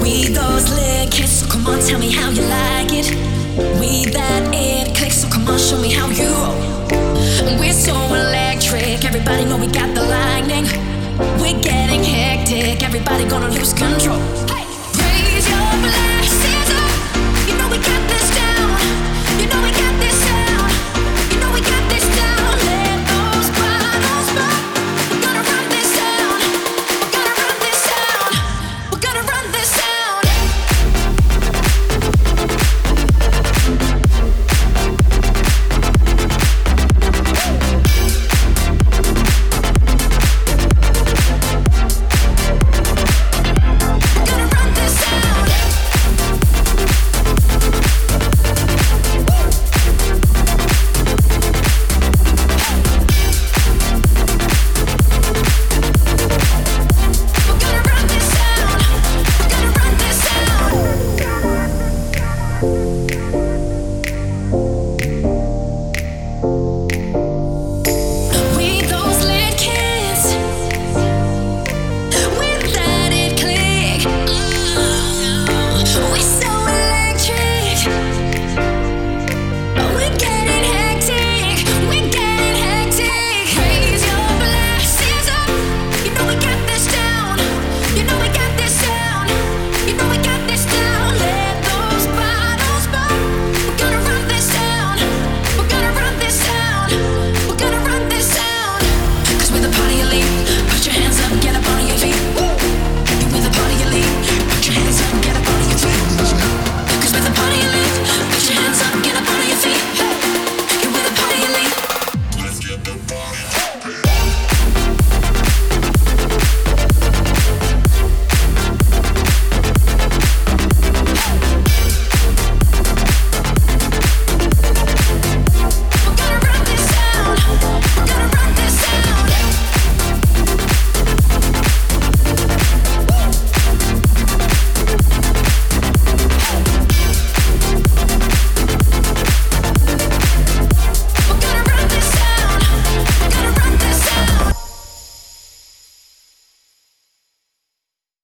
We those lit kids, so come on, tell me how you like it. We that it clicks, so come on, show me how you roll. We're so electric, everybody know we got the lightning. We're getting hectic, everybody gonna lose control. Hey! Raise your glasses up, you know we got this down. You know we got this down. You know we got this down. Let those bottles pop. We're gonna run this down. We're gonna run this down. We're gonna run this down.